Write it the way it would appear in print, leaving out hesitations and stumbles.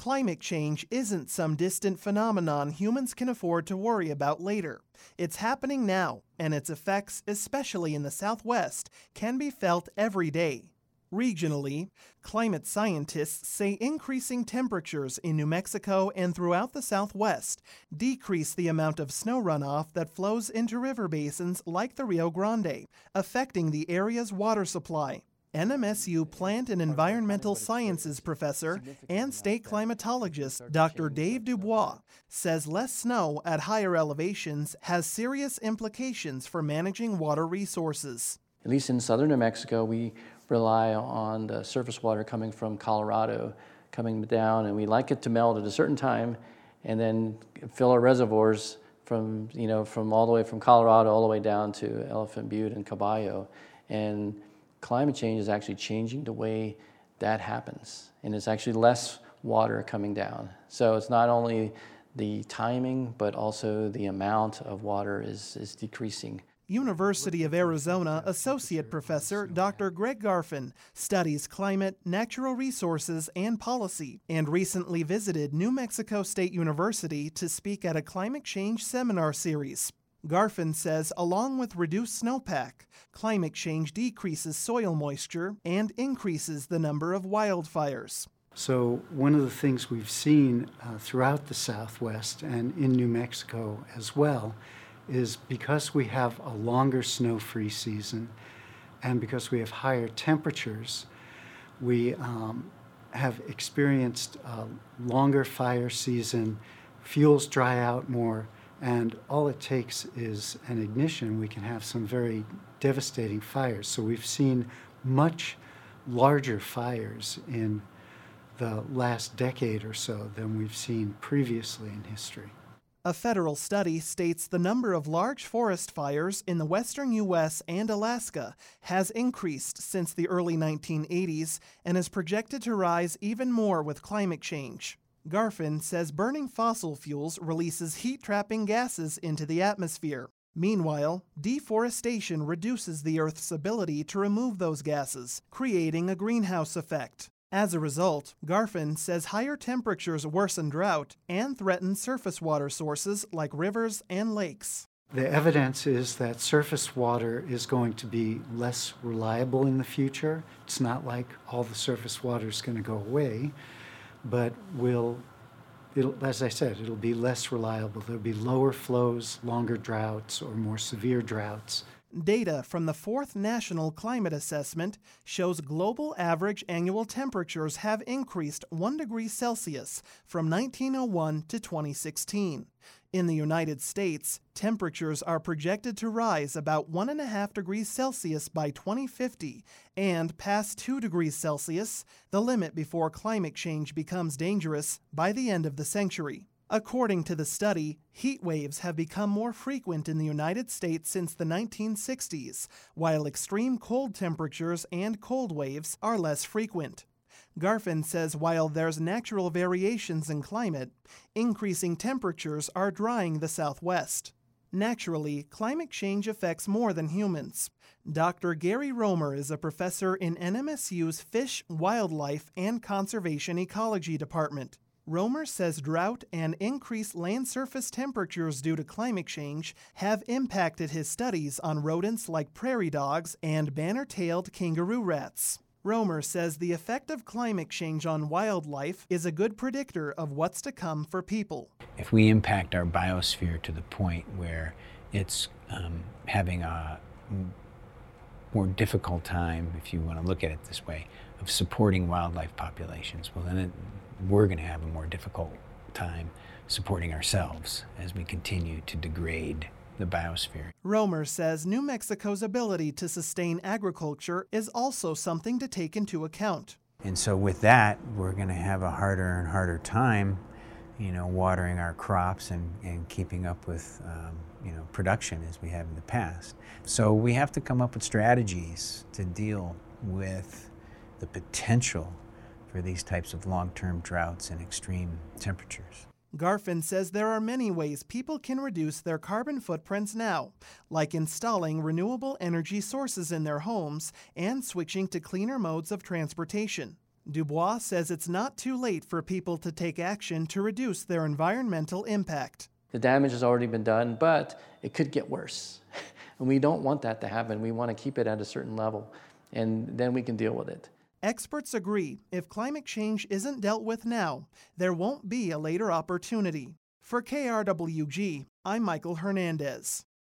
Climate change isn't some distant phenomenon humans can afford to worry about later. It's happening now, and its effects, especially in the Southwest, can be felt every day. Regionally, climate scientists say increasing temperatures in New Mexico and throughout the Southwest decrease the amount of snow runoff that flows into river basins like the Rio Grande, affecting the area's water supply. NMSU Plant and Environmental Sciences professor and state climatologist Dr. Dave Dubois says less snow at higher elevations has serious implications for managing water resources. At least in southern New Mexico, we rely on the surface water coming from Colorado coming down, and we like it to melt at a certain time and then fill our reservoirs from all the way from Colorado all the way down to Elephant Butte and Caballo. And climate change is actually changing the way that happens, and it's actually less water coming down. So it's not only the timing, but also the amount of water is decreasing. University of Arizona Associate Professor Dr. Greg Garfin studies climate, natural resources, and policy, and recently visited New Mexico State University to speak at a climate change seminar series. Garfin says along with reduced snowpack, climate change decreases soil moisture and increases the number of wildfires. So one of the things we've seen throughout the Southwest and in New Mexico as well is because we have a longer snow-free season and because we have higher temperatures, we have experienced a longer fire season, fuels dry out more, and all it takes is an ignition. We can have some very devastating fires. So we've seen much larger fires in the last decade or so than we've seen previously in history. A federal study states the number of large forest fires in the western U.S. and Alaska has increased since the early 1980s and is projected to rise even more with climate change. Garfin says burning fossil fuels releases heat-trapping gases into the atmosphere. Meanwhile, deforestation reduces the Earth's ability to remove those gases, creating a greenhouse effect. As a result, Garfin says higher temperatures worsen drought and threaten surface water sources like rivers and lakes. The evidence is that surface water is going to be less reliable in the future. It's not like all the surface water is going to go away, but as I said, it'll be less reliable. There'll be lower flows, longer droughts, or more severe droughts. Data from the 4th National Climate Assessment shows global average annual temperatures have increased 1 degree Celsius from 1901 to 2016. In the United States, temperatures are projected to rise about 1.5 degrees Celsius by 2050 and past 2 degrees Celsius, the limit before climate change becomes dangerous, by the end of the century. According to the study, heat waves have become more frequent in the United States since the 1960s, while extreme cold temperatures and cold waves are less frequent. Garfin says while there's natural variations in climate, increasing temperatures are drying the Southwest. Naturally, climate change affects more than humans. Dr. Gary Romer is a professor in NMSU's Fish, Wildlife, and Conservation Ecology Department. Romer says drought and increased land surface temperatures due to climate change have impacted his studies on rodents like prairie dogs and banner-tailed kangaroo rats. Romer says the effect of climate change on wildlife is a good predictor of what's to come for people. If we impact our biosphere to the point where it's having a more difficult time, if you want to look at it this way, of supporting wildlife populations, well then we're going to have a more difficult time supporting ourselves as we continue to degrade the biosphere. Romer says New Mexico's ability to sustain agriculture is also something to take into account. And so with that, we're going to have a harder and harder time, watering our crops and keeping up with, production as we have in the past. So we have to come up with strategies to deal with the potential for these types of long-term droughts and extreme temperatures. Garfin says there are many ways people can reduce their carbon footprints now, like installing renewable energy sources in their homes and switching to cleaner modes of transportation. Dubois says it's not too late for people to take action to reduce their environmental impact. The damage has already been done, but it could get worse. And we don't want that to happen. We want to keep it at a certain level, and then we can deal with it. Experts agree if climate change isn't dealt with now, there won't be a later opportunity. For KRWG, I'm Michael Hernandez.